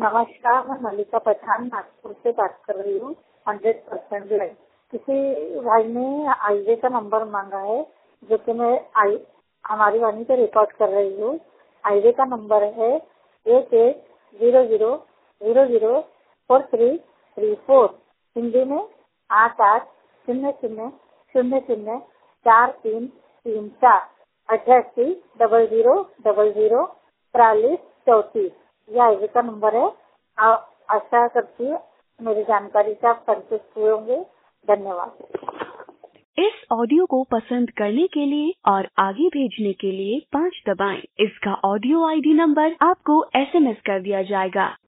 नमस्कार, मैं मल्लिका पठान नागपुर से बात कर रही हूँ। 100% लाइन। किसी भाई ने हाईवे का नंबर मांगा है, जो कि मैं हमारी वाणी पे रिकॉर्ड कर रही हूँ। हाईवे का नंबर है 8800004334। हिंदी में 8800004334। एड्रेस 0000 4334। यह हाईवे का नंबर है। आशा करती हूँ मेरी जानकारी से आप संतुष्ट हुए होंगे। धन्यवाद। इस ऑडियो को पसंद करने के लिए और आगे भेजने के लिए 5 दबाएं। इसका ऑडियो आईडी नंबर आपको SMS कर दिया जाएगा।